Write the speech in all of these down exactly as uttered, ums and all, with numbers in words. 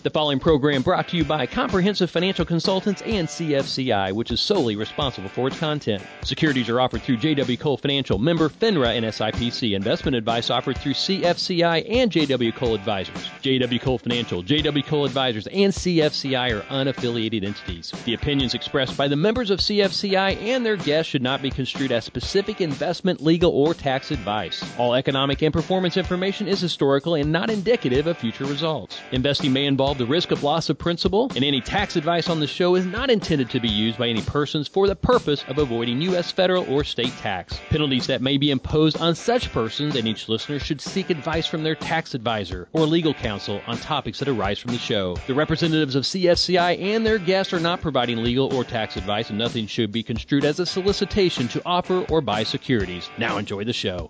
The following program brought to you by Comprehensive Financial Consultants and C F C I, which is solely responsible for its content. Securities are offered through J W. Cole Financial, member FINRA and S I P C. Investment advice offered through C F C I and J W. Cole Advisors. J W. Cole Financial, J W. Cole Advisors, and C F C I are unaffiliated entities. The opinions expressed by the members of C F C I and their guests should not be construed as specific investment, legal, or tax advice. All economic and performance information is historical and not indicative of future results. Investing may involve the risk of loss of principal, and any tax advice on the show is not intended to be used by any persons for the purpose of avoiding U S federal or state tax. Penalties that may be imposed on such persons, and each listener should seek advice from their tax advisor or legal counsel on topics that arise from the show. The representatives of C F C I and their guests are not providing legal or tax advice, and nothing should be construed as a solicitation to offer or buy securities. Now enjoy the show.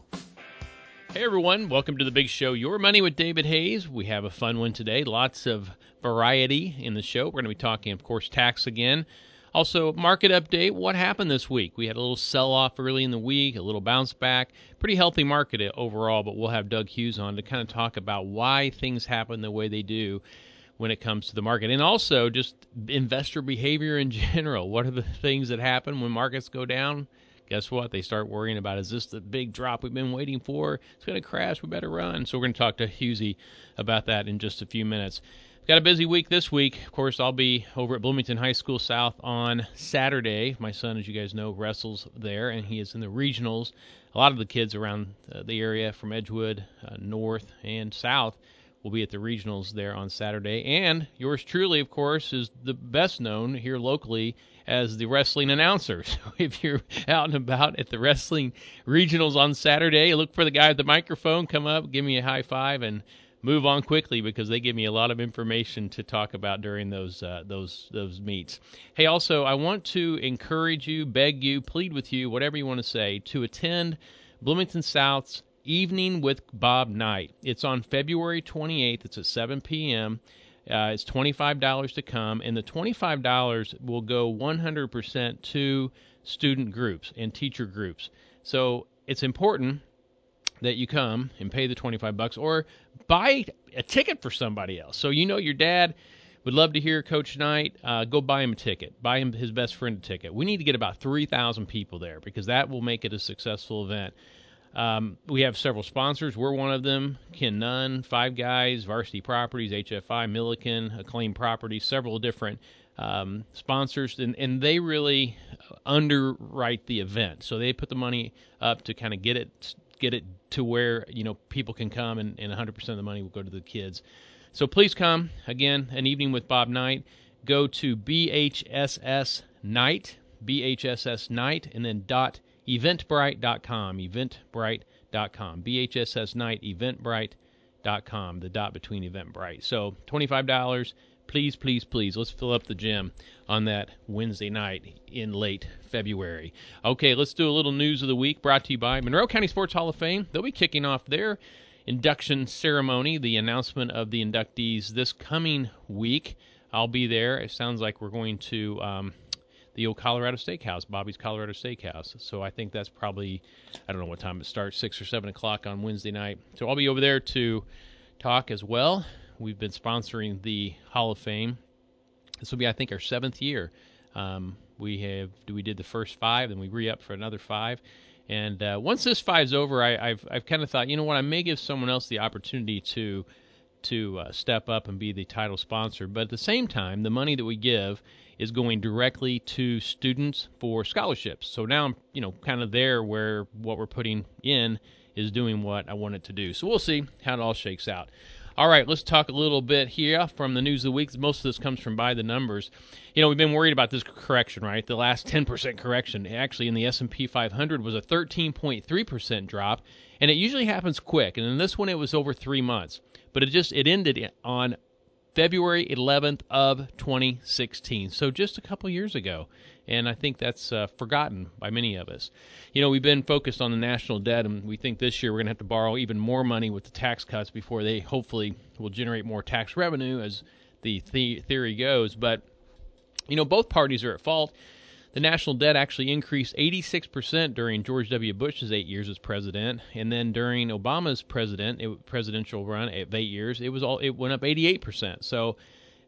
Hey everyone, welcome to the big show, Your Money with David Hayes. We have a fun one today, lots of variety in the show. We're going to be talking, of course, tax again. Also, market update, what happened this week? We had a little sell-off early in the week, a little bounce back. Pretty healthy market overall, but we'll have Doug Hughes on to kind of talk about why things happen the way they do when it comes to the market. And also just investor behavior in general. What are the things that happen when markets go down? Guess what? They start worrying about, is this the big drop we've been waiting for? It's going to crash. We better run. So we're going to talk to Hughesy about that in just a few minutes. We've got a busy week this week. Of course, I'll be over at Bloomington High School South on Saturday. My son, as you guys know, wrestles there, and he is in the regionals. A lot of the kids around uh, the area from Edgewood, uh, north and south, will be at the regionals there on Saturday. And yours truly, of course, is the best known here locally as the wrestling announcer. So if you're out and about at the wrestling regionals on Saturday, look for the guy at the microphone, come up, give me a high five, and move on quickly because they give me a lot of information to talk about during those uh, those those meets. Hey, also, I want to encourage you, beg you, plead with you, whatever you want to say, to attend Bloomington South's Evening with Bob Knight. It's on February twenty-eighth. It's at seven p.m. Uh, it's twenty-five dollars to come, and the twenty-five dollars will go one hundred percent to student groups and teacher groups. So it's important that you come and pay the twenty-five bucks or buy a ticket for somebody else. So you know your dad would love to hear Coach Knight. Uh, go buy him a ticket. Buy him his best friend a ticket. We need to get about three thousand people there because that will make it a successful event. Um, we have several sponsors. We're one of them. Ken Nunn, Five Guys, Varsity Properties, H F I, Milliken, Acclaim Properties, several different um, sponsors, and, and they really underwrite the event. So they put the money up to kind of get it get it to where, you know, people can come, and, and one hundred percent of the money will go to the kids. So please come. Again, an evening with Bob Knight. Go to B H S S Knight, B H S S Knight, and then dot eventbrite dot com, eventbrite dot com, B H S S Knight, eventbrite dot com, the dot between Eventbrite. So twenty-five dollars, please, please, please, let's fill up the gym on that Wednesday night in late February. Okay, let's do a little news of the week brought to you by Monroe County Sports Hall of Fame. They'll be kicking off their induction ceremony, the announcement of the inductees this coming week. I'll be there. It sounds like we're going to um, the old Colorado Steakhouse, Bobby's Colorado Steakhouse. So I think that's probably, I don't know what time it starts, six or seven o'clock on Wednesday night. So I'll be over there to talk as well. We've been sponsoring the Hall of Fame. This will be, I think, our seventh year. Um, we have we did the first five, then we re-upped for another five. And uh, once this five's over, I, I've I've kind of thought, you know what, I may give someone else the opportunity to to uh, step up and be the title sponsor. But at the same time, the money that we give is going directly to students for scholarships. So now I'm, you know, kind of there where what we're putting in is doing what I want it to do. So we'll see how it all shakes out. All right, let's talk a little bit here from the news of the week. Most of this comes from By the Numbers. You know, we've been worried about this correction, right? The last ten percent correction. Actually, in the S and P five hundred was a thirteen point three percent drop, and it usually happens quick. And in this one, it was over three months. But it just it ended on February eleventh of twenty sixteen, so just a couple years ago, and I think that's uh, forgotten by many of us. You know, we've been focused on the national debt, and we think this year we're going to have to borrow even more money with the tax cuts before they hopefully will generate more tax revenue, as the, the theory goes. But, you know, both parties are at fault. The national debt actually increased eighty-six percent during George W. Bush's eight years as president, and then during Obama's president it, presidential run of eight years, it was all it went up eighty-eight percent. So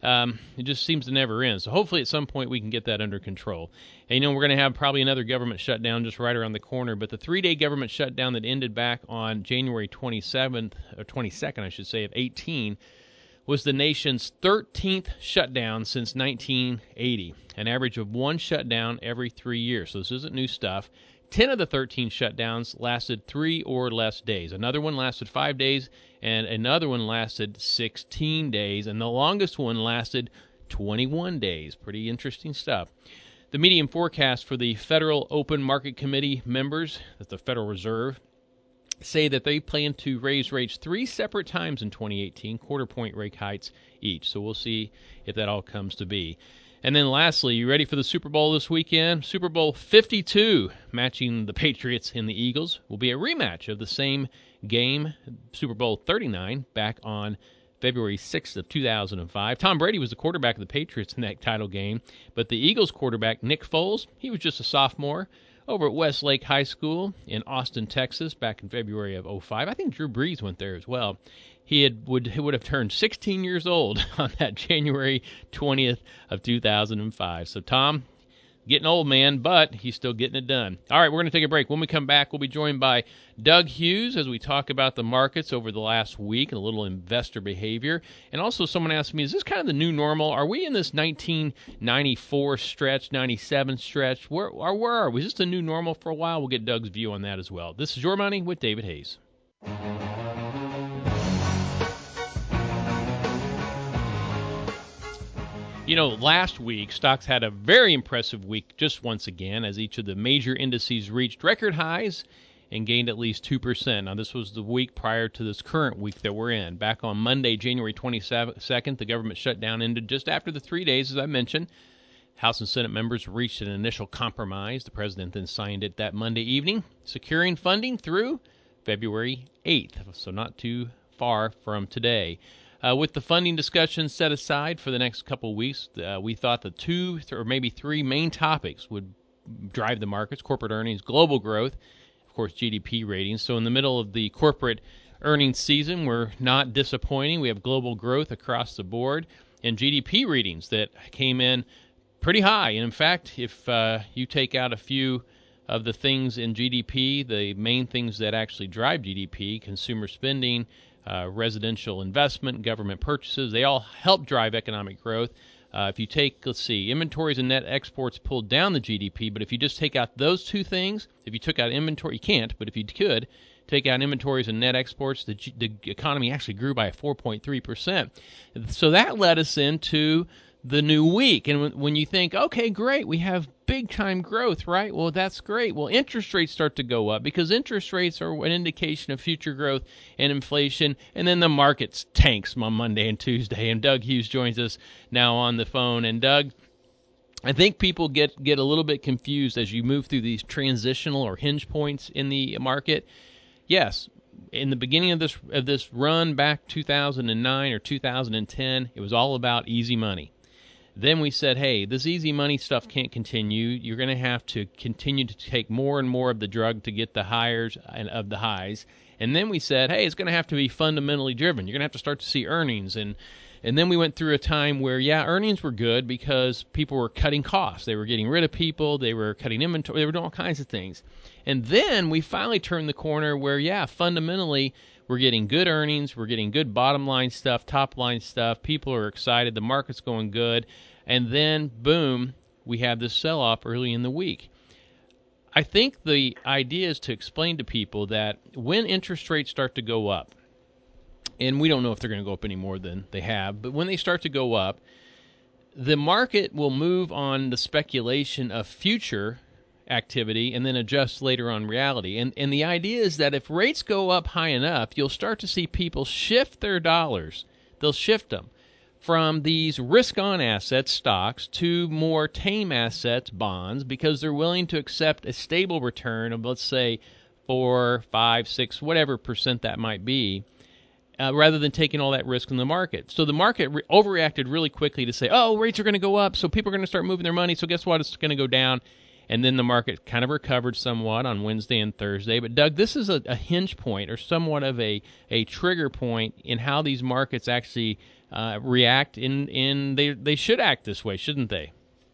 Um, it just seems to never end. So hopefully at some point we can get that under control. And, you know, we're going to have probably another government shutdown just right around the corner. But the three-day government shutdown that ended back on January twenty-seventh, or twenty-second, I should say, of eighteen, was the nation's thirteenth shutdown since nineteen eighty, an average of one shutdown every three years. So this isn't new stuff. ten of the thirteen shutdowns lasted three or less days. Another one lasted five days, and another one lasted sixteen days, and the longest one lasted twenty-one days. Pretty interesting stuff. The median forecast for the Federal Open Market Committee members, that's the Federal Reserve, say that they plan to raise rates three separate times in twenty eighteen, quarter point rate hikes each. So we'll see if that all comes to be. And then lastly, you ready for the Super Bowl this weekend? Super Bowl fifty-two, matching the Patriots and the Eagles, will be a rematch of the same game, Super Bowl thirty-nine, back on February sixth of two thousand five. Tom Brady was the quarterback of the Patriots in that title game, but the Eagles quarterback, Nick Foles, he was just a sophomore over at Westlake High School in Austin, Texas, back in February of oh five. I think Drew Brees went there as well. He had would he would have turned sixteen years old on that January twentieth of two thousand five. So Tom, getting old, man, but he's still getting it done. All right, we're going to take a break. When we come back, we'll be joined by Doug Hughes as we talk about the markets over the last week and a little investor behavior. And also someone asked me, is this kind of the new normal? Are we in this nineteen ninety-four stretch, ninety-seven stretch? Where, or where are we? Is this the new normal for a while? We'll get Doug's view on that as well. This is Your Money with David Hayes. You know, last week, stocks had a very impressive week just once again as each of the major indices reached record highs and gained at least two percent. Now, this was the week prior to this current week that we're in. Back on Monday, January twenty-second, the government shutdown ended just after the three days, as I mentioned. House and Senate members reached an initial compromise. The president then signed it that Monday evening, securing funding through February eighth, so not too far from today. Uh, with the funding discussion set aside for the next couple of weeks, uh, we thought the two th- or maybe three main topics would drive the markets: corporate earnings, global growth, of course, G D P ratings. So in the middle of the corporate earnings season, we're not disappointing. We have global growth across the board and G D P readings that came in pretty high. And in fact, if uh, you take out a few of the things in G D P, the main things that actually drive G D P, consumer spending, Uh, residential investment, government purchases, they all help drive economic growth. Uh, if you take, let's see, inventories and net exports pulled down the G D P, but if you just take out those two things, if you took out inventory, you can't, but if you could, take out inventories and net exports, the, G- the economy actually grew by four point three percent. So that led us into the new week. And when, when you think, okay, great, we have big-time growth, right? Well, that's great. Well, interest rates start to go up because interest rates are an indication of future growth and inflation. And then the markets tanks on Monday and Tuesday. And Doug Hughes joins us now on the phone. And Doug, I think people get, get a little bit confused as you move through these transitional or hinge points in the market. Yes, in the beginning of this of this run back two thousand nine or two thousand ten, it was all about easy money. Then we said, hey, this easy money stuff can't continue. You're going to have to continue to take more and more of the drug to get the highs and of the highs. And then we said, hey, it's going to have to be fundamentally driven. You're going to have to start to see earnings. And and then we went through a time where, yeah, earnings were good because people were cutting costs. They were getting rid of people. They were cutting inventory. They were doing all kinds of things. And then we finally turned the corner where, yeah, fundamentally, we're getting good earnings, we're getting good bottom line stuff, top line stuff, people are excited, the market's going good, and then, boom, we have this sell-off early in the week. I think the idea is to explain to people that when interest rates start to go up, and we don't know if they're going to go up any more than they have, but when they start to go up, the market will move on the speculation of future activity and then adjust later on reality. And and the idea is that if rates go up high enough, you'll start to see people shift their dollars. They'll shift them from these risk-on assets, stocks, to more tame assets, bonds, because they're willing to accept a stable return of, let's say, four, five, six, whatever percent that might be, uh, rather than taking all that risk in the market. So the market re- overreacted really quickly to say, oh, rates are going to go up, so people are going to start moving their money, so guess what? It's going to go down. and then the market kind of recovered somewhat on Wednesday and Thursday. But, Doug, this is a, a hinge point or somewhat of a, a trigger point in how these markets actually uh, react, in, in they, they should act this way, shouldn't they?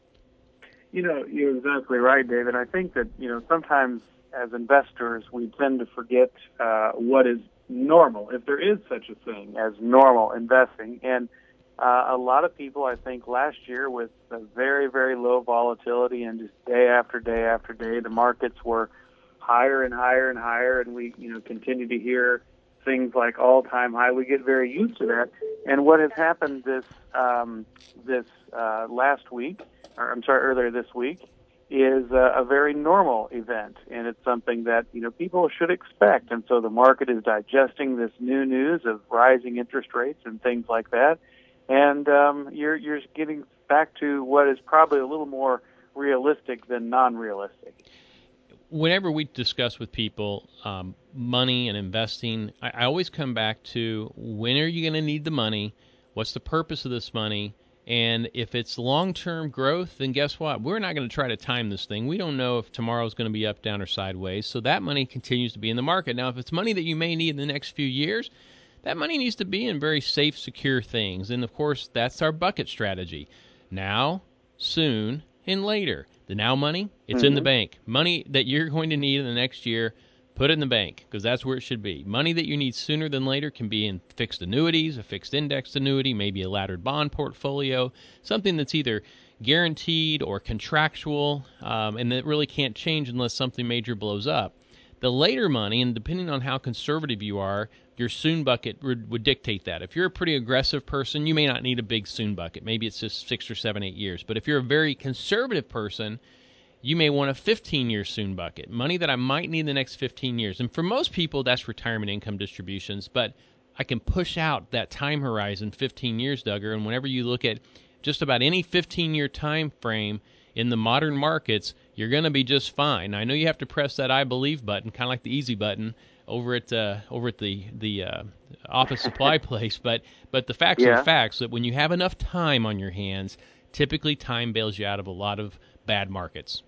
You know, you're exactly right, David. I think that, you know, sometimes as investors, we tend to forget uh, what is normal, if there is such a thing as normal investing. And uh, a lot of people, I think, last year with a very, very low volatility and just day after day after day, the markets were higher and higher and higher, and we, you know, continue to hear things like all-time high. We get very used to that. And what has happened this um, this uh, last week, or I'm sorry, earlier this week, is a, a very normal event, and it's something that, you know, people should expect. And so the market is digesting this new news of rising interest rates and things like that, and um, you're you're getting back to what is probably a little more realistic than non-realistic. Whenever we discuss with people um, money and investing, I, I always come back to, when are you going to need the money? What's the purpose of this money? And if it's long-term growth, then guess what? We're not going to try to time this thing. We don't know if tomorrow's going to be up, down, or sideways. So that money continues to be in the market. Now, if it's money that you may need in the next few years, that money needs to be in very safe, secure things. And, of course, that's our bucket strategy. Now, soon, and later. The now money, it's mm-hmm. in the bank. Money that you're going to need in the next year, put it in the bank, because that's where it should be. Money that you need sooner than later can be in fixed annuities, a fixed indexed annuity, maybe a laddered bond portfolio, something that's either guaranteed or contractual, um, and that really can't change unless something major blows up. The later money, and depending on how conservative you are, your soon bucket would, would dictate that. If you're a pretty aggressive person, you may not need a big soon bucket. Maybe it's just six or seven, eight years. But if you're a very conservative person, you may want a fifteen-year soon bucket, money that I might need in the next fifteen years. And for most people, that's retirement income distributions. But I can push out that time horizon fifteen years, Duggar. And whenever you look at just about any fifteen-year time frame in the modern markets, you're going to be just fine. Now, I know you have to press that I believe button, kind of like the easy button over at uh, over at the the uh, office supply place. But but the facts yeah. are the facts that when you have enough time on your hands, typically time bails you out of a lot of bad markets.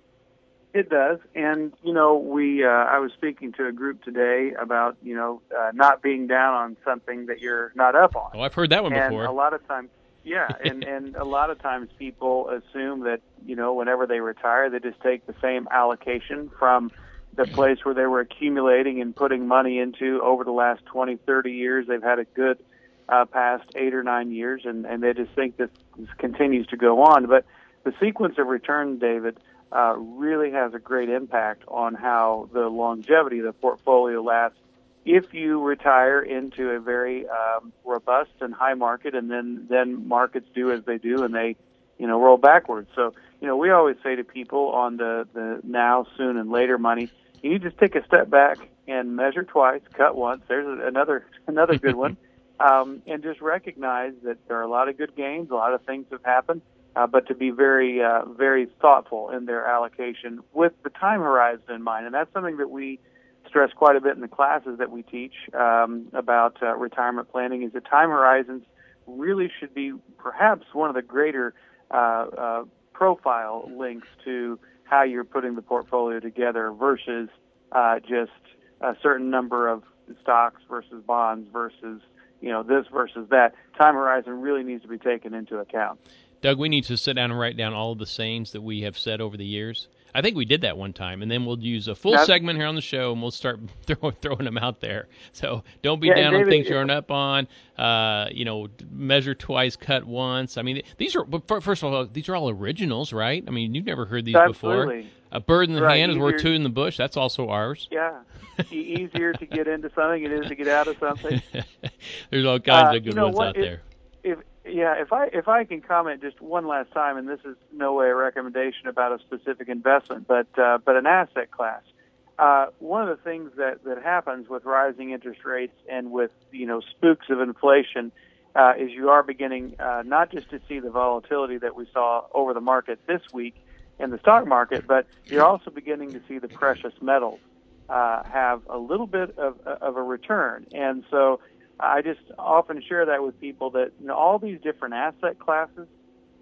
It does, and you know, we. Uh, I was speaking to a group today about you know uh, not being down on something that you're not up on. Oh, I've heard that one and before. And a lot of times, yeah, and and a lot of times people assume that you know whenever they retire, they just take the same allocation from the place where they were accumulating and putting money into over the last twenty, thirty years. They've had a good uh, past eight or nine years, and and they just think this, this continues to go on. But the sequence of return, David, Uh, really has a great impact on how the longevity of the portfolio lasts if you retire into a very um, robust and high market, and then, then markets do as they do, and they, you know, roll backwards. So, you know, we always say to people on the, the now, soon, and later money, you just take a step back and measure twice, cut once. There's another another good one, um, and just recognize that there are a lot of good gains, a lot of things have happened. Uh, but to be very, uh, very thoughtful in their allocation with the time horizon in mind. And that's something that we stress quite a bit in the classes that we teach um, about uh, retirement planning, is that time horizons really should be perhaps one of the greater uh, uh, profile links to how you're putting the portfolio together versus uh, just a certain number of stocks versus bonds versus, you know, this versus that. Time horizon really needs to be taken into account. Doug, we need to sit down and write down all of the sayings that we have said over the years. I think we did that one time, and then we'll use a full That's, segment here on the show, and we'll start throw, throwing them out there. So don't be yeah, down David, on things yeah. you aren't up on. Uh, you know, measure twice, cut once. I mean, these are, first of all, these are all originals, right? I mean, you've never heard these Absolutely. before. A bird in the right. hand is Easier, worth two in the bush. That's also ours. Yeah. Easier to get into something it is to get out of something. There's all kinds uh, of good you know, ones what, out if, there. If Yeah, if I if I can comment just one last time, and this is no way a recommendation about a specific investment, but uh, but an asset class. Uh, one of the things that, that happens with rising interest rates and with you know spooks of inflation uh, is you are beginning uh, not just to see the volatility that we saw over the market this week in the stock market, but you're also beginning to see the precious metals uh, have a little bit of of a return, and so I just often share that with people that you know, all these different asset classes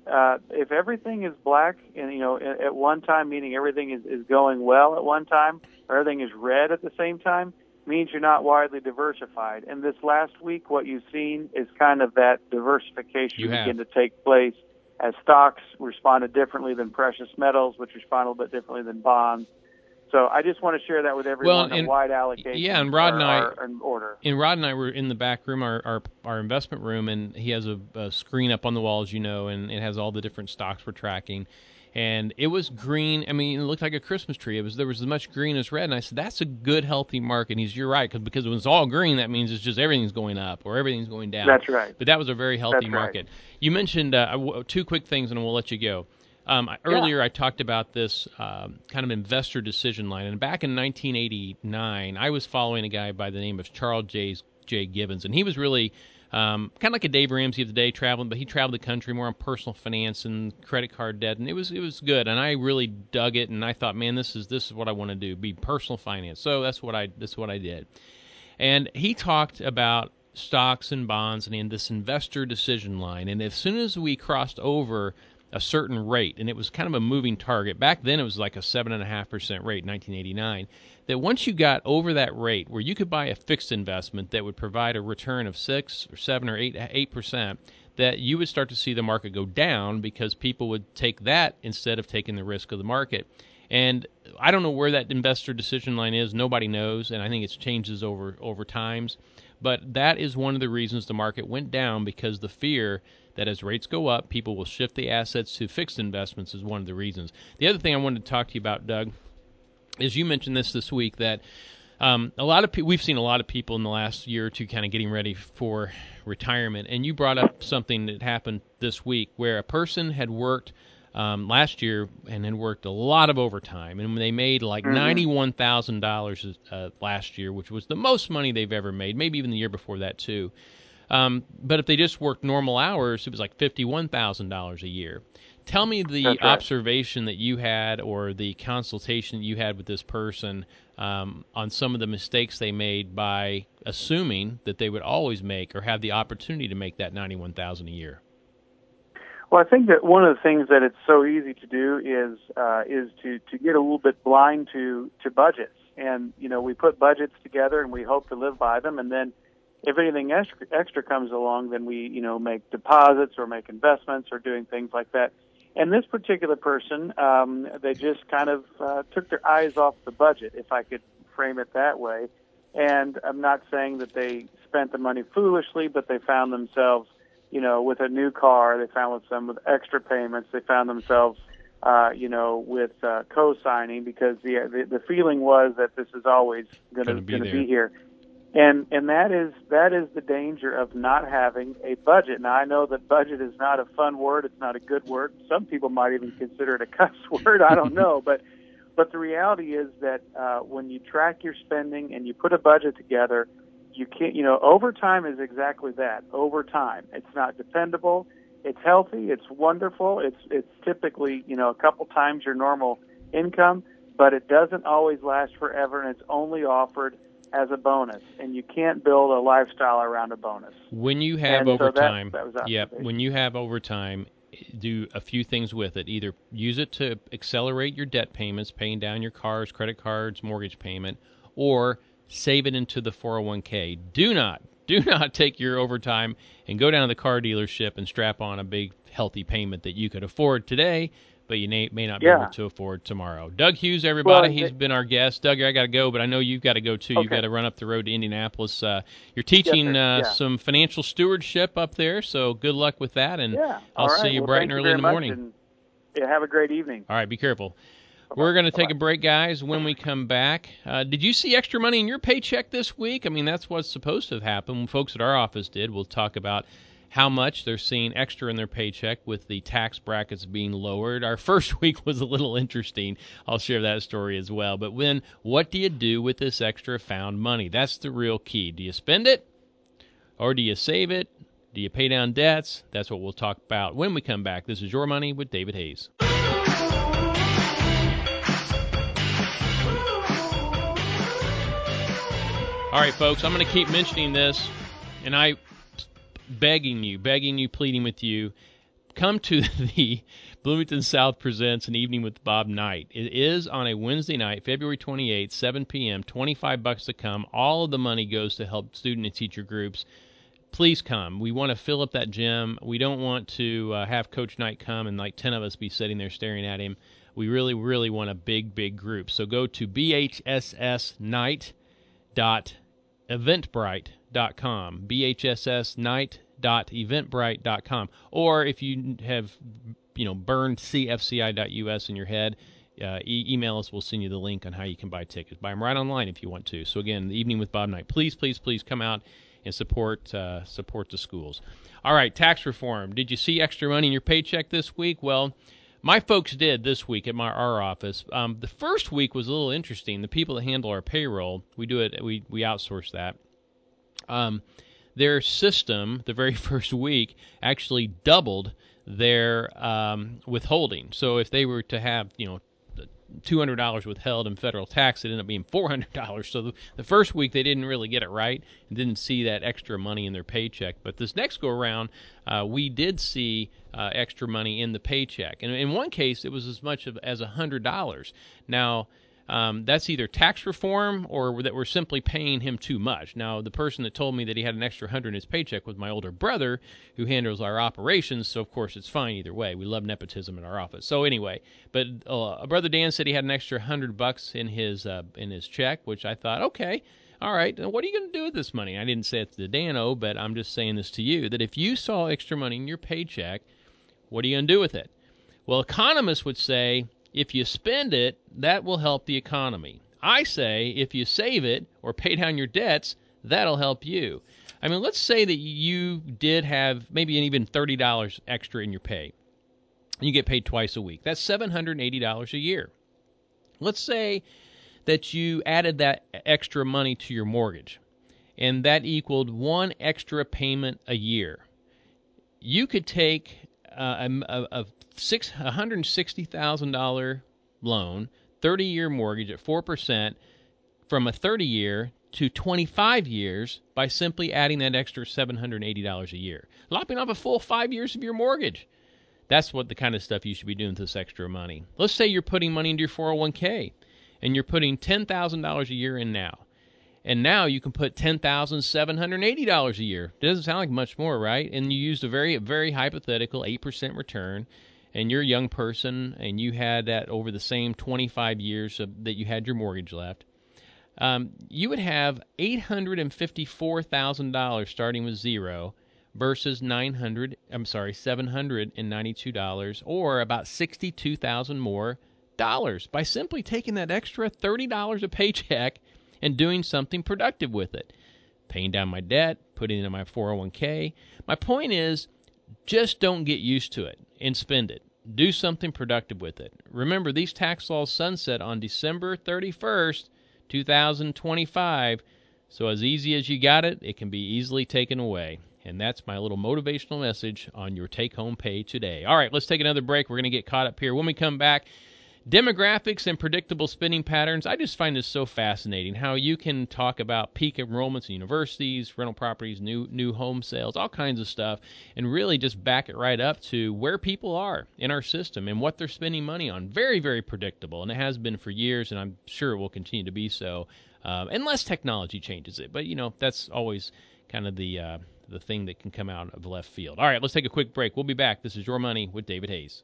uh, if everything is black and, you know, at, at one time, meaning everything is, is going well at one time, or everything is red at the same time, means you're not widely diversified. And this last week, what you've seen is kind of that diversification begin to take place as stocks responded differently than precious metals, which respond a little bit differently than bonds. So I just want to share that with everyone. Well, and, a wide allocation. Yeah, and Rod are, and I, are in order. And Rod and I were in the back room, our our, our investment room, and he has a, a screen up on the wall, as you know, and it has all the different stocks we're tracking. And it was green. I mean, it looked like a Christmas tree. It was there was as much green as red. And I said, "That's a good, healthy market." And he's, "You're right, cause, because when it's all green, that means it's just everything's going up or everything's going down." That's right. But that was a very healthy That's market. Right. You mentioned uh, two quick things, and we'll let you go. Um, earlier, yeah. I talked about this um, kind of investor decision line, and back in nineteen eighty-nine, I was following a guy by the name of Charles J. J. Gibbons, and he was really um, kind of like a Dave Ramsey of the day, traveling, but he traveled the country more on personal finance and credit card debt, and it was it was good, and I really dug it, and I thought, man, this is this is what I want to do, be personal finance. So that's what I that's what I did, and he talked about stocks and bonds and in this investor decision line, and as soon as we crossed over a certain rate, and it was kind of a moving target. Back then, it was like a seven point five percent rate, nineteen eighty-nine, that once you got over that rate where you could buy a fixed investment that would provide a return of six or seven or eight, eight percent, that you would start to see the market go down because people would take that instead of taking the risk of the market. And I don't know where that investor decision line is. Nobody knows, and I think it changes over, over times. But that is one of the reasons the market went down, because the fear that as rates go up, people will shift the assets to fixed investments is one of the reasons. The other thing I wanted to talk to you about, Doug, is you mentioned this this week that um, a lot of pe- we've seen a lot of people in the last year or two kind of getting ready for retirement, and you brought up something that happened this week where a person had worked um, last year and had worked a lot of overtime, and they made like mm-hmm. ninety-one thousand dollars uh, last year, which was the most money they've ever made, maybe even the year before that too. Um, but if they just worked normal hours, it was like fifty-one thousand dollars a year. Tell me the That's right. observation that you had or the consultation that you had with this person um, on some of the mistakes they made by assuming that they would always make or have the opportunity to make that ninety-one thousand dollars a year. Well, I think that one of the things that it's so easy to do is uh, is to, to get a little bit blind to, to budgets. And, you know, we put budgets together and we hope to live by them, and then if anything extra, extra comes along, then we, you know, make deposits or make investments or doing things like that. And this particular person, um, they just kind of uh, took their eyes off the budget, if I could frame it that way. And I'm not saying that they spent the money foolishly, but they found themselves, you know, with a new car. They found some with extra payments. They found themselves, uh, you know, with uh, co-signing because the, the the feeling was that this is always going to be, be here. And and that is that is the danger of not having a budget. Now, I know that budget is not a fun word. It's not a good word. Some people might even consider it a cuss word. I don't know. But but the reality is that uh, when you track your spending and you put a budget together, you can't, you know, overtime is exactly that, overtime. It's not dependable. It's healthy. It's wonderful. It's it's typically, you know, a couple times your normal income, but it doesn't always last forever, and it's only offered as a bonus, and you can't build a lifestyle around a bonus. When you have and overtime, so that, that was yep, when you have overtime, do a few things with it. Either use it to accelerate your debt payments, paying down your cars, credit cards, mortgage payment, or save it into the four oh one k. Do not, do not take your overtime and go down to the car dealership and strap on a big, healthy payment that you could afford today, but you may, may not be yeah. able to afford tomorrow. Doug Hughes, everybody, well, he's it, been our guest. Doug, I got to go, but I know you've got to go too. Okay. You've got to run up the road to Indianapolis. Uh, you're teaching yes, uh, yeah. some financial stewardship up there, so good luck with that, and yeah. I'll All right. see you well, bright thank and you early in the very morning. Much, and, yeah, have a great evening. All right, be careful. Bye-bye. We're going to take Bye-bye. a break, guys. When we come back, uh, did you see extra money in your paycheck this week? I mean, that's what's supposed to have happened. Folks at our office did. We'll talk about how much they're seeing extra in their paycheck with the tax brackets being lowered. Our first week was a little interesting. I'll share that story as well. But when, what do you do with this extra found money? That's the real key. Do you spend it, or do you save it? Do you pay down debts? That's what we'll talk about when we come back. This is Your Money with David Hayes. All right, folks, I'm going to keep mentioning this, and I begging you, begging you, pleading with you, come to the Bloomington South Presents an Evening with Bob Knight. It is on a Wednesday night, February twenty-eighth, seven p.m., twenty-five bucks to come. All of the money goes to help student and teacher groups. Please come. We want to fill up that gym. We don't want to uh, have Coach Knight come and like ten of us be sitting there staring at him. We really, really want a big, big group. So go to b h s s night dot eventbrite dot com, b h s s night dot eventbrite dot com, or if you have, you know, burned c f c i dot u s in your head, uh, e- email us. We'll send you the link on how you can buy tickets. Buy them right online if you want to. So again, the Evening with Bob Knight. Please, please, please come out and support uh, support the schools. All right, tax reform. Did you see extra money in your paycheck this week? Well, my folks did this week at my our office. Um, the first week was a little interesting. The people that handle our payroll, we do it. We we outsource that. Um, their system, the very first week, actually doubled their um, withholding. So if they were to have, you know, two hundred dollars withheld in federal tax, it ended up being four hundred dollars. So the, the first week they didn't really get it right and didn't see that extra money in their paycheck. But this next go around, uh, we did see uh, extra money in the paycheck. And in one case, it was as much of, as one hundred dollars. Now, um, that's either tax reform or that we're simply paying him too much. Now, the person that told me that he had an extra one hundred dollars in his paycheck was my older brother, who handles our operations, so of course it's fine either way. We love nepotism in our office. So anyway, but uh, brother Dan said he had an extra one hundred bucks in his uh, in his check, which I thought, okay, all right, what are you going to do with this money? I didn't say it to Dano, but I'm just saying this to you, that if you saw extra money in your paycheck, what are you going to do with it? Well, economists would say, if you spend it, that will help the economy. I say, if you save it or pay down your debts, that'll help you. I mean, let's say that you did have maybe even thirty dollars extra in your pay. You get paid twice a week. That's seven hundred eighty dollars a year. Let's say that you added that extra money to your mortgage, and that equaled one extra payment a year. You could take uh, a, a, six, one hundred sixty thousand dollars loan, thirty-year mortgage at four percent, from a thirty-year to twenty-five years by simply adding that extra seven hundred eighty dollars a year, lopping off a full five years of your mortgage. That's what the kind of stuff you should be doing with this extra money. Let's say you're putting money into your four oh one k, and you're putting ten thousand dollars a year in now. And now you can put ten thousand seven hundred eighty dollars a year. It doesn't sound like much more, right? And you used a very, very hypothetical eight percent return, and you're a young person, and you had that over the same twenty-five years of, that you had your mortgage left. Um, you would have eight hundred fifty-four thousand dollars starting with zero versus nine hundred. I'm sorry, seven hundred ninety-two dollars, or about sixty-two thousand more dollars by simply taking that extra thirty dollars a paycheck and doing something productive with it. Paying down my debt, putting it in my four oh one k. My point is, just don't get used to it and spend it. Do something productive with it. Remember, these tax laws sunset on December thirty-first, two thousand twenty-five. So as easy as you got it, it can be easily taken away. And that's my little motivational message on your take-home pay today. All right, let's take another break. We're going to get caught up here. When we come back, demographics and predictable spending patterns. I just find this so fascinating, how you can talk about peak enrollments in universities, rental properties, new new home sales, all kinds of stuff, and really just back it right up to where people are in our system and what they're spending money on. Very, very predictable, and it has been for years, and I'm sure it will continue to be so, um, unless technology changes it. But, you know, that's always kind of the, uh, the thing that can come out of left field. All right, let's take a quick break. We'll be back. This is Your Money with David Hayes.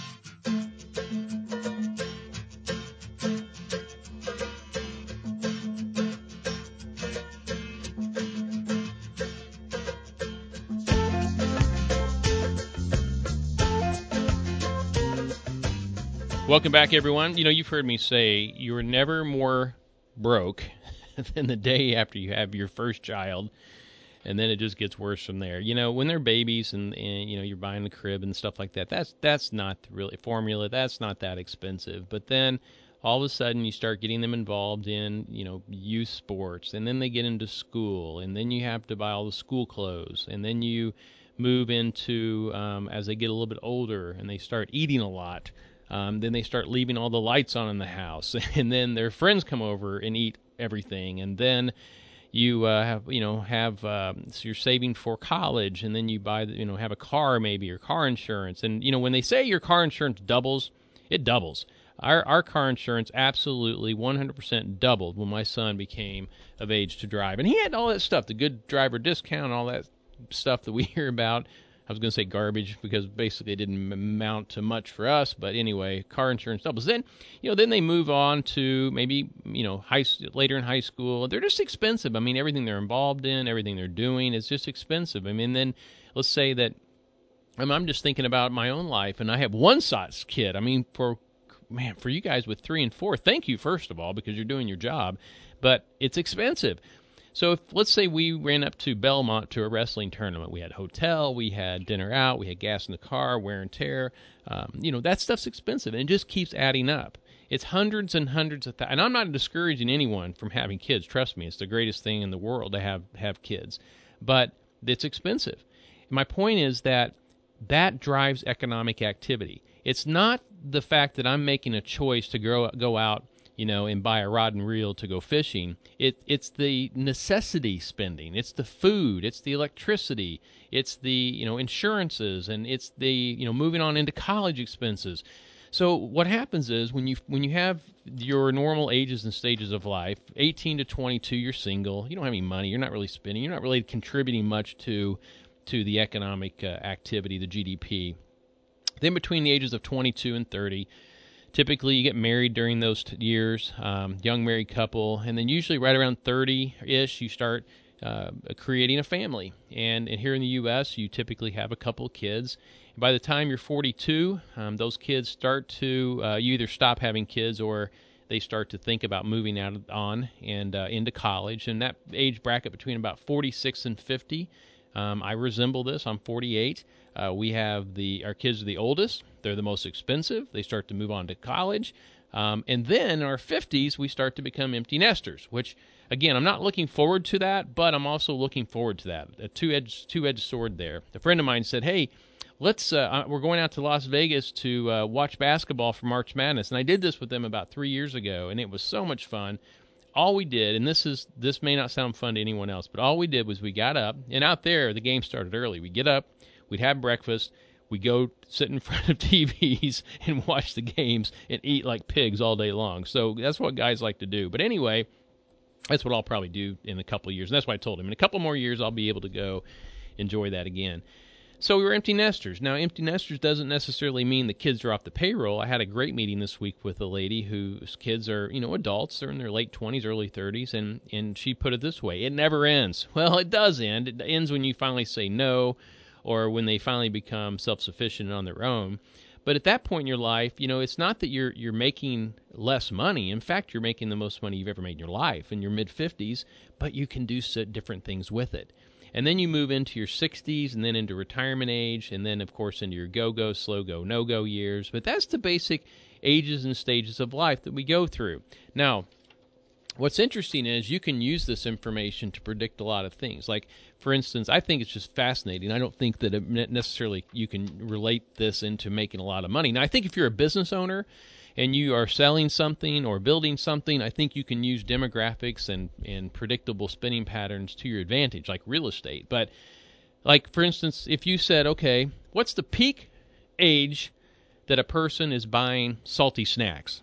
Welcome back, everyone. You know, you've heard me say you're never more broke than the day after you have your first child, and then it just gets worse from there. You know, when they're babies and, and you know, you're buying the crib and stuff like that, that's that's not really formula. That's not that expensive. But then all of a sudden you start getting them involved in, you know, youth sports, and then they get into school, and then you have to buy all the school clothes, and then you move into, um, as they get a little bit older and they start eating a lot, Um, then they start leaving all the lights on in the house, and then their friends come over and eat everything, and then you uh, have, you know, have um, so you're saving for college, and then you buy, the, you know, have a car maybe, or car insurance. And, you know, when they say your car insurance doubles, it doubles. Our our car insurance absolutely one hundred percent doubled when my son became of age to drive. And he had all that stuff, the good driver discount, all that stuff that we hear about. I was going to say garbage because basically it didn't amount to much for us. But anyway, car insurance doubles. Then, you know, then they move on to maybe, you know, high later in high school. They're just expensive. I mean, everything they're involved in, everything they're doing is just expensive. I mean, then let's say that I mean, I'm just thinking about my own life, and I have one size kid. I mean, for man, for you guys with three and four, thank you first of all because you're doing your job, but it's expensive. So if, let's say we ran up to Belmont to a wrestling tournament. We had hotel, we had dinner out, we had gas in the car, wear and tear. Um, you know, that stuff's expensive, and it just keeps adding up. It's hundreds and hundreds of thousands. And I'm not discouraging anyone from having kids. Trust me, it's the greatest thing in the world to have, have kids. But it's expensive. My point is that that drives economic activity. It's not the fact that I'm making a choice to go, go out, you know, and buy a rod and reel to go fishing. It, it's the necessity spending. It's the food. It's the electricity. It's the, you know, insurances, and it's the, you know, moving on into college expenses. So what happens is when you when you have your normal ages and stages of life, eighteen to twenty-two, you're single. You don't have any money. You're not really spending. You're not really contributing much to to the economic uh, activity, the G D P. Then between the ages of twenty-two and thirty, typically you get married during those t- years, um, young married couple, and then usually right around thirty-ish you start uh, creating a family. And, and here in the U S, you typically have a couple of kids. And by the time you're forty-two, um, those kids start to, uh, you either stop having kids or they start to think about moving out on and uh, into college. And that age bracket between about forty-six and fifty, um, I resemble this. I'm forty-eight. Uh, we have the our kids are the oldest. They're the most expensive. They start to move on to college. Um, and then in our fifties, we start to become empty nesters, which, again, I'm not looking forward to that, but I'm also looking forward to that. A two-edged, two-edged sword there. A friend of mine said, hey, let's uh, we're going out to Las Vegas to uh, watch basketball for March Madness. And I did this with them about three years ago, and it was so much fun. All we did, and this is this may not sound fun to anyone else, but all we did was we got up, and out there, the game started early. We get up, we'd have breakfast, we go sit in front of T Vs and watch the games and eat like pigs all day long. So that's what guys like to do. But anyway, that's what I'll probably do in a couple of years. And that's why I told him in a couple more years I'll be able to go enjoy that again. So we were empty nesters. Now, empty nesters doesn't necessarily mean the kids are off the payroll. I had a great meeting this week with a lady whose kids are, you know, adults. They're in their late twenties, early thirties, and, and she put it this way: it never ends. Well, it does end. It ends when you finally say no, or when they finally become self-sufficient on their own. But at that point in your life, you know, it's not that you're you're making less money. In fact, you're making the most money you've ever made in your life in your mid-fifties, but you can do so different things with it. And then you move into your sixties, and then into retirement age, and then, of course, into your go-go, slow-go, no-go years. But that's the basic ages and stages of life that we go through. Now, what's interesting is you can use this information to predict a lot of things. Like, for instance, I think it's just fascinating. I don't think that it necessarily you can relate this into making a lot of money. Now, I think if you're a business owner and you are selling something or building something, I think you can use demographics and, and predictable spending patterns to your advantage, like real estate. But, like, for instance, if you said, okay, what's the peak age that a person is buying salty snacks?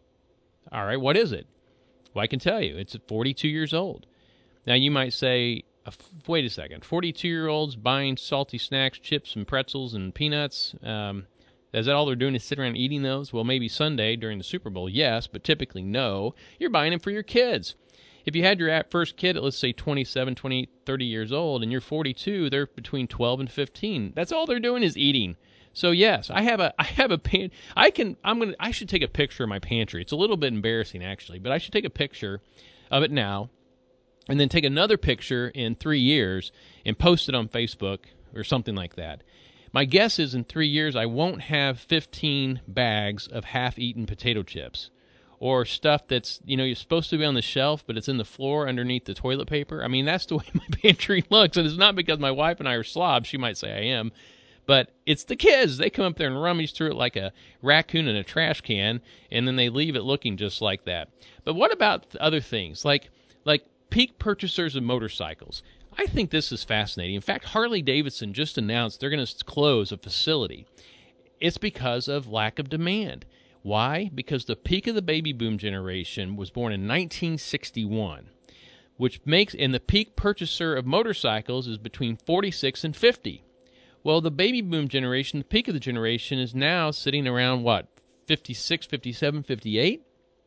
All right, what is it? Well, I can tell you, it's at forty-two years old. Now, you might say, wait a second, forty-two-year-olds buying salty snacks, chips and pretzels and peanuts, um, is that all they're doing is sitting around eating those? Well, maybe Sunday during the Super Bowl, yes, but typically no. You're buying them for your kids. If you had your first kid at, let's say, twenty-seven, twenty-eight, thirty years old, and you're forty-two, they're between twelve and fifteen. That's all they're doing is eating. So yes, I have a I have a pan I can I'm gonna I should take a picture of my pantry. It's a little bit embarrassing actually, but I should take a picture of it now, and then take another picture in three years and post it on Facebook or something like that. My guess is in three years I won't have fifteen bags of half-eaten potato chips, or stuff that's, you know, you're supposed to be on the shelf, but it's in the floor underneath the toilet paper. I mean, that's the way my pantry looks, and it's not because my wife and I are slobs. She might say I am. But it's the kids. They come up there and rummage through it like a raccoon in a trash can, and then they leave it looking just like that. But what about other things? Like like peak purchasers of motorcycles. I think this is fascinating. In fact, Harley-Davidson just announced they're going to close a facility. It's because of lack of demand. Why? Because the peak of the baby boom generation was born in nineteen sixty-one, which makes, and the peak purchaser of motorcycles is between forty-six and fifty. Well, the baby boom generation, the peak of the generation, is now sitting around, what, fifty-six, fifty-seven, fifty-eight?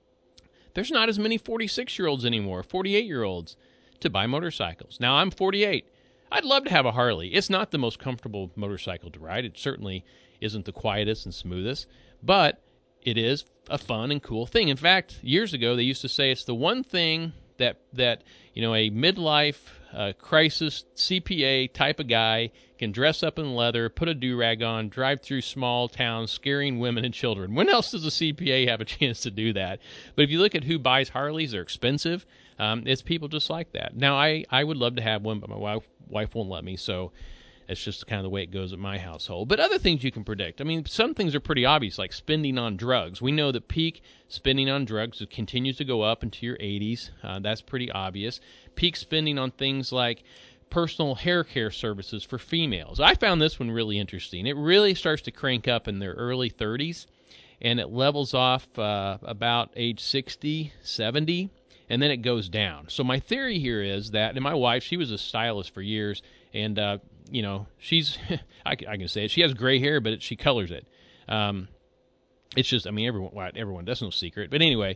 There's not as many forty-six-year-olds anymore, forty-eight-year-olds, to buy motorcycles. Now, I'm forty-eight. I'd love to have a Harley. It's not the most comfortable motorcycle to ride. It certainly isn't the quietest and smoothest, but it is a fun and cool thing. In fact, years ago, they used to say it's the one thing that, that you know, a midlife uh, crisis C P A type of guy can dress up in leather, put a do-rag on, drive through small towns, scaring women and children. When else does a C P A have a chance to do that? But if you look at who buys Harleys, they're expensive. Um, it's people just like that. Now, I, I would love to have one, but my wife, wife won't let me, so it's just kind of the way it goes at my household. But other things you can predict. I mean, some things are pretty obvious, like spending on drugs. We know that peak spending on drugs continues to go up into your eighties. Uh, that's pretty obvious. Peak spending on things like personal hair care services for females. I found this one really interesting. It really starts to crank up in their early thirties, and it levels off uh, about age sixty, seventy, and then it goes down. So my theory here is that, and my wife, she was a stylist for years, and, uh, you know, she's, I, I can say it, she has gray hair, but it, she colors it. Um, it's just, I mean, everyone, well, everyone, that's no secret. But anyway,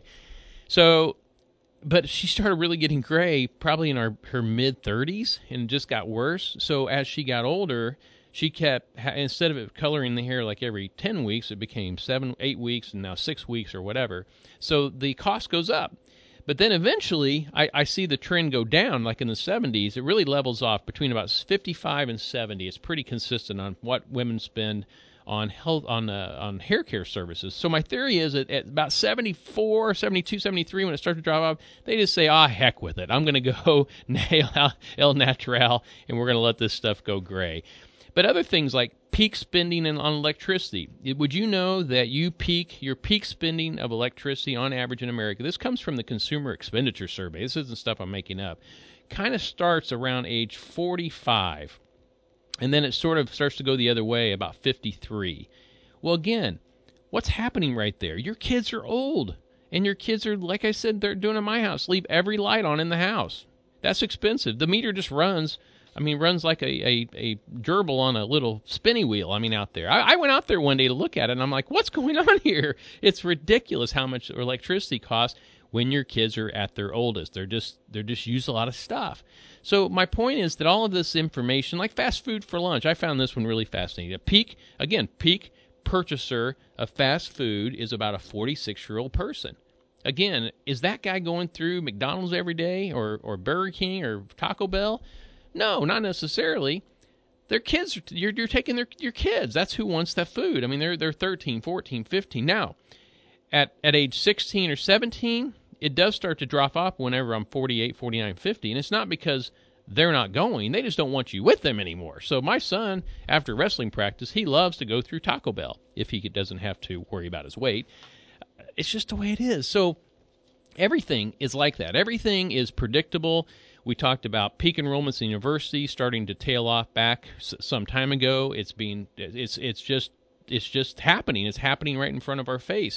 so, but she started really getting gray probably in our, her mid-thirties, and it just got worse. So as she got older, she kept, instead of it coloring the hair like every ten weeks, it became seven, eight weeks, and now six weeks or whatever. So the cost goes up. But then eventually, I, I see the trend go down, like in the seventies. It really levels off between about fifty-five and seventy. It's pretty consistent on what women spend on health on uh, on hair care services. So my theory is that at about seventy-four, seventy-two, seventy-three, when it starts to drop off, they just say, ah, heck with it. I'm going to go nail El Natural, and we're going to let this stuff go gray. But other things like peak spending on electricity. Would you know that you peak your peak spending of electricity on average in America? This comes from the Consumer Expenditure Survey. This isn't stuff I'm making up. Kind of starts around age forty-five, and then it sort of starts to go the other way about fifty-three. Well, again, what's happening right there? Your kids are old, and your kids are, like I said, they're doing in my house, leave every light on in the house. That's expensive. The meter just runs. I mean, runs like a, a, a gerbil on a little spinny wheel, I mean, out there. I, I went out there one day to look at it, and I'm like, what's going on here? It's ridiculous how much electricity costs when your kids are at their oldest. They're just they're just use a lot of stuff. So my point is that all of this information, like fast food for lunch, I found this one really fascinating. A peak, again, peak purchaser of fast food is about a forty-six-year-old person. Again, is that guy going through McDonald's every day or, or Burger King or Taco Bell? No, not necessarily. Their kids, you're, you're taking their your kids. That's who wants that food. I mean, they're they're thirteen, fourteen, fifteen. Now, at at age sixteen or seventeen, it does start to drop off whenever I'm forty-eight, forty-nine, fifty, and it's not because they're not going. They just don't want you with them anymore. So my son, after wrestling practice, he loves to go through Taco Bell if he doesn't have to worry about his weight. It's just the way it is. So everything is like that. Everything is predictable. We talked about peak enrollments in universities starting to tail off back some time ago. It's being, it's it's just it's just happening. It's happening right in front of our face.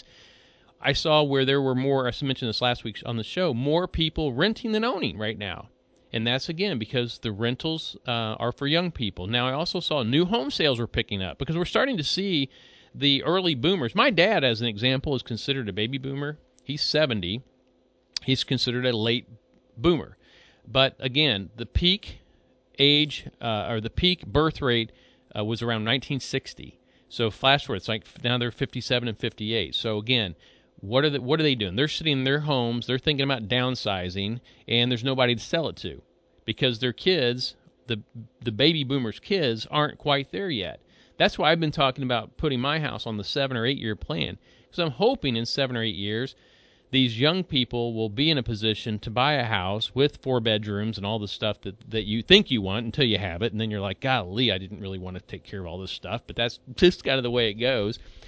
I saw where there were more, I mentioned this last week on the show, more people renting than owning right now. And that's, again, because the rentals uh, are for young people. Now, I also saw new home sales were picking up because we're starting to see the early boomers. My dad, as an example, is considered a baby boomer. He's seventy. He's considered a late boomer. But again, the peak age uh, or the peak birth rate uh, was around nineteen sixty. So flash forward, it's like now they're fifty-seven and fifty-eight. So again, what are the, what are they doing? They're sitting in their homes, they're thinking about downsizing, and there's nobody to sell it to because their kids, the the baby boomers' kids, aren't quite there yet. That's why I've been talking about putting my house on the seven or eight year plan because I'm hoping in seven or eight years these young people will be in a position to buy a house with four bedrooms and all the stuff that, that you think you want until you have it, and then you're like, golly, I didn't really want to take care of all this stuff, but that's just kind of the way it goes.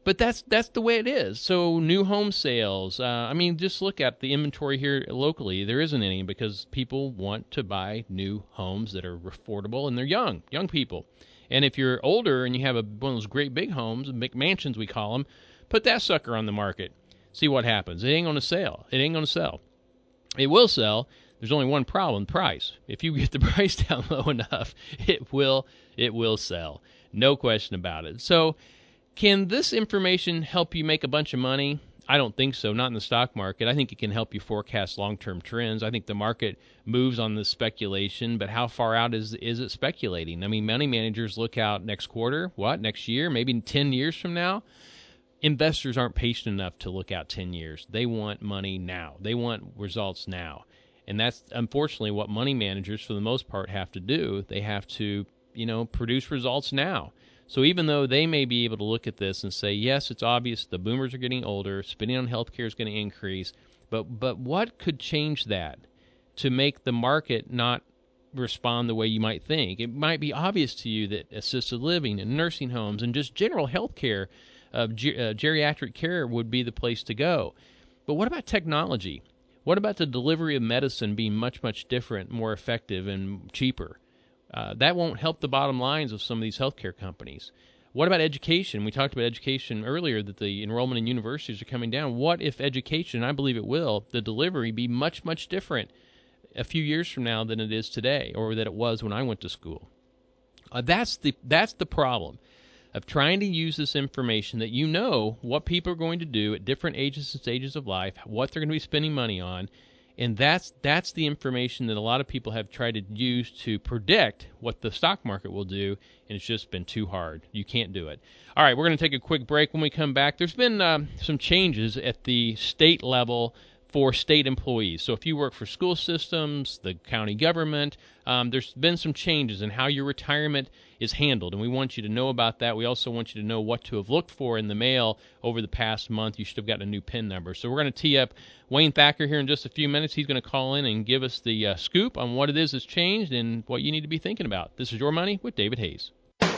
but that's that's the way it is. So new home sales. Uh, I mean, just look at the inventory here locally. There isn't any because people want to buy new homes that are affordable, and they're young, young people. And if you're older and you have a, one of those great big homes, big mansions we call them, put that sucker on the market. See what happens. It ain't going to sell. It ain't going to sell. It will sell. There's only one problem: price. If you get the price down low enough, it will it will sell. No question about it. So, can this information help you make a bunch of money? I don't think so, not in the stock market. I think it can help you forecast long-term trends. I think the market moves on this speculation, but how far out is is it speculating? I mean, money managers look out next quarter, what, next year, maybe ten years from now. Investors aren't patient enough to look out ten years. They want money now. They want results now. And that's unfortunately what money managers, for the most part, have to do. They have to, you know, produce results now. So even though they may be able to look at this and say, yes, it's obvious the boomers are getting older, spending on healthcare is going to increase, but but what could change that to make the market not respond the way you might think? It might be obvious to you that assisted living and nursing homes and just general healthcare, uh, ge- uh, geriatric care would be the place to go. But what about technology? What about the delivery of medicine being much, much different, more effective, and cheaper? Uh, that won't help the bottom lines of some of these healthcare companies. What about education? We talked about education earlier, that the enrollment in universities are coming down. What if education, and I believe it will, the delivery be much, much different a few years from now than it is today, or that it was when I went to school? Uh, that's the that's the problem of trying to use this information that you know what people are going to do at different ages and stages of life, what they're going to be spending money on. And that's that's the information that a lot of people have tried to use to predict what the stock market will do, and it's just been too hard. You can't do it. All right, we're going to take a quick break. When we come back, there's been uh, some changes at the state level for state employees. So if you work for school systems, the county government, um, there's been some changes in how your retirement is handled, and we want you to know about that. We also want you to know what to have looked for in the mail over the past month. You should have gotten a new PIN number. So we're going to tee up Wayne Thacker here in just a few minutes. He's going to call in and give us the uh, scoop on what it is that's changed and what you need to be thinking about. This is Your Money with David Hayes.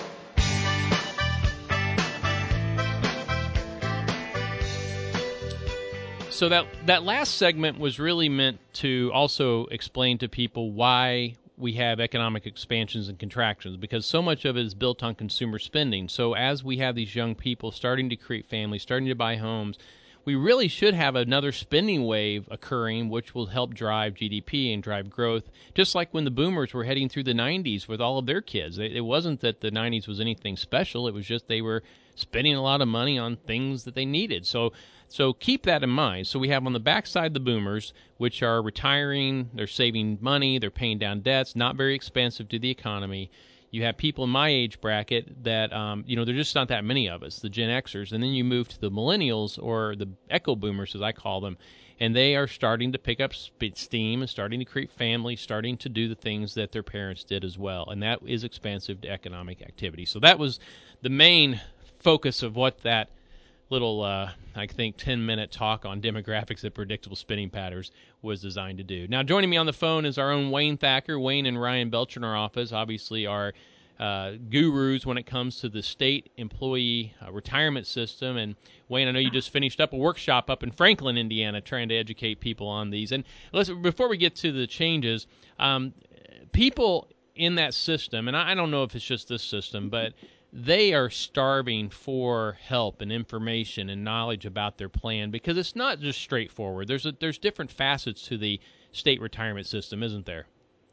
So that that last segment was really meant to also explain to people why we have economic expansions and contractions, because so much of it is built on consumer spending. So as we have these young people starting to create families, starting to buy homes, we really should have another spending wave occurring, which will help drive G D P and drive growth, just like when the boomers were heading through the nineties with all of their kids. It wasn't that the nineties was anything special. It was just they were spending a lot of money on things that they needed. So so keep that in mind. So we have on the backside the boomers, which are retiring, they're saving money, they're paying down debts, not very expensive to the economy. You have people in my age bracket that, um, you know, there's just not that many of us, the Gen Xers. And then you move to the millennials, or the echo boomers, as I call them, and they are starting to pick up steam and starting to create families, starting to do the things that their parents did as well. And that is expansive to economic activity. So that was the main focus of what that little, uh, I think, ten-minute talk on demographics and predictable spending patterns was designed to do. Now, joining me on the phone is our own Wayne Thacker. Wayne and Ryan Belcher in our office obviously are uh, gurus when it comes to the state employee uh, retirement system. And, Wayne, I know you just finished up a workshop up in Franklin, Indiana, trying to educate people on these. And listen, before we get to the changes, um, people in that system, and I, I don't know if it's just this system, but they are starving for help and information and knowledge about their plan, because it's not just straightforward. There's a, there's different facets to the state retirement system, isn't there?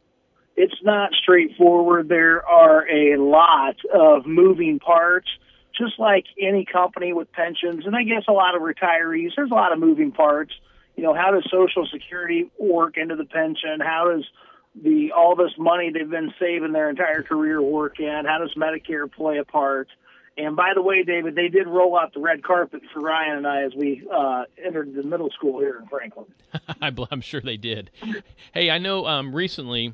It's not straightforward. There are a lot of moving parts, just like any company with pensions, and I guess a lot of retirees. There's a lot of moving parts. You know, how does Social Security work into the pension? How does the all this money they've been saving their entire career work in? How does Medicare play a part? And by the way, David, they did roll out the red carpet for Ryan and I as we uh, entered the middle school here in Franklin. I'm sure they did. Hey, I know um, recently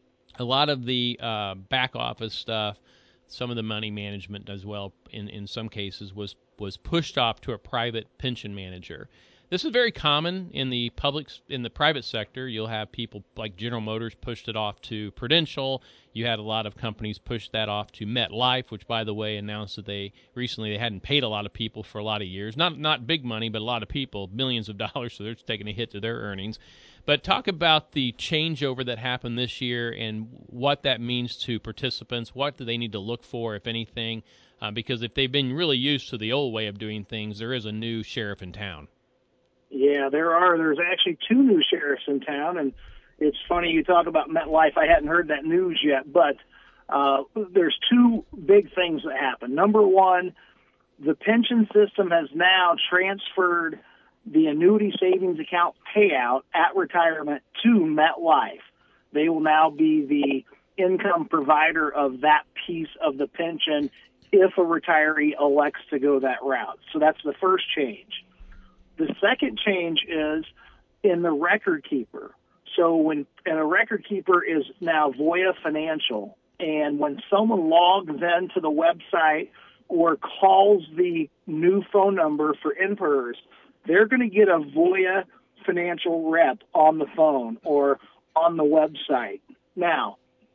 a lot of the uh, back office stuff, some of the money management as well, in, in some cases, was, was pushed off to a private pension manager. This is very common in the public, in the private sector. You'll have people like General Motors pushed it off to Prudential. You had a lot of companies push that off to MetLife, which, by the way, announced that they recently they hadn't paid a lot of people for a lot of years. Not not big money, but a lot of people, millions of dollars, so they're taking a hit to their earnings. But talk about the changeover that happened this year and what that means to participants. What do they need to look for, if anything? Uh, because if they've been really used to the old way of doing things, there is a new sheriff in town. Yeah, there are. There's actually two new sheriffs in town, and it's funny you talk about MetLife. I hadn't heard that news yet, but uh, there's two big things that happen. Number one, the pension system has now transferred the annuity savings account payout at retirement to MetLife. They will now be the income provider of that piece of the pension if a retiree elects to go that route. So that's the first change. The second change is in the record keeper. So when and a record keeper is now Voya Financial, and when someone logs into the website or calls the new phone number for inputers, they're going to get a Voya Financial rep on the phone or on the website. Now,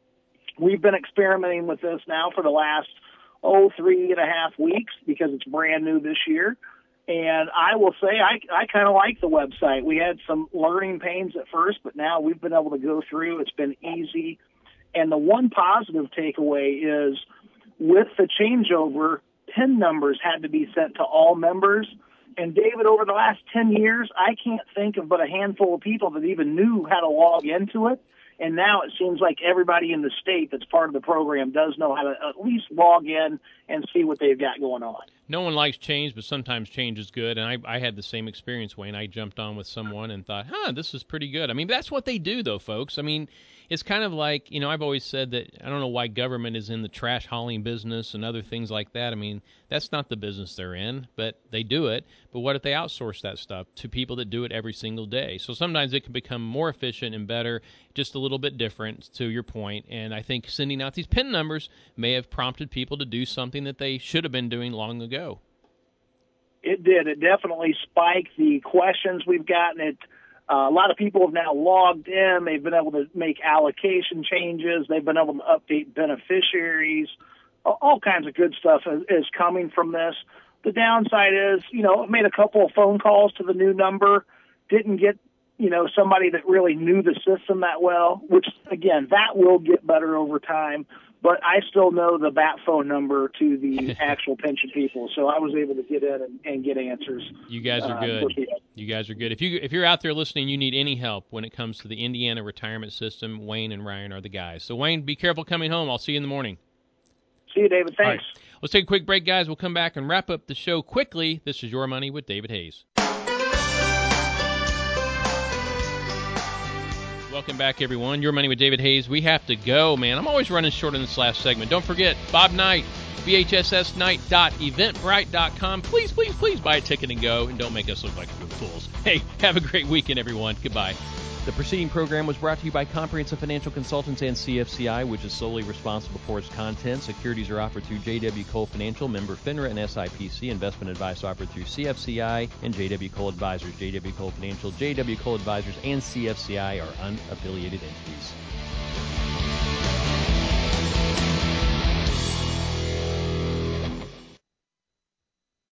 we've been experimenting with this now for the last, oh, three and a half weeks because it's brand new this year. And I will say I, I kind of like the website. We had some learning pains at first, but now we've been able to go through. It's been easy. And the one positive takeaway is with the changeover, PIN numbers had to be sent to all members. And, David, over the last ten years, I can't think of but a handful of people that even knew how to log into it. And now it seems like everybody in the state that's part of the program does know how to at least log in and see what they've got going on. No one likes change, but sometimes change is good. And I, I had the same experience, Wayne. I jumped on with someone and thought, huh, this is pretty good. I mean, that's what they do, though, folks. I mean, it's kind of like, you know, I've always said that I don't know why government is in the trash hauling business and other things like that. I mean, that's not the business they're in, but they do it. But what if they outsource that stuff to people that do it every single day? So sometimes it can become more efficient and better, just a little bit different, to your point. And I think sending out these PIN numbers may have prompted people to do something that they should have been doing long ago. It did. It definitely spiked the questions we've gotten. It Uh, a lot of people have now logged in. They've been able to make allocation changes. They've been able to update beneficiaries. All kinds of good stuff is, is coming from this. The downside is, you know, I made a couple of phone calls to the new number, didn't get, you know, somebody that really knew the system that well, which, again, that will get better over time. But I still know the bat phone number to the actual pension people, so I was able to get in and, and get answers. You guys are good. Uh, you guys are good. If you if you're out there listening, you need any help when it comes to the Indiana retirement system, Wayne and Ryan are the guys. So Wayne, be careful coming home. I'll see you in the morning. See you, David. Thanks. Right. Let's take a quick break, guys. We'll come back and wrap up the show quickly. This is Your Money with David Hayes. Welcome back, everyone. Your Money with David Hayes. We have to go, man. I'm always running short on this last segment. Don't forget, Bob Knight, B H S S night dot eventbrite dot com. Please, please, please buy a ticket and go, and don't make us look like we're fools. Hey, have a great weekend, everyone. Goodbye. The preceding program was brought to you by Comprehensive Financial Consultants and C F C I, which is solely responsible for its content. Securities are offered through J W. Cole Financial, member FINRA and S I P C. Investment advice offered through C F C I and J W. Cole Advisors. J W. Cole Financial, J W. Cole Advisors, and C F C I are unaffiliated entities.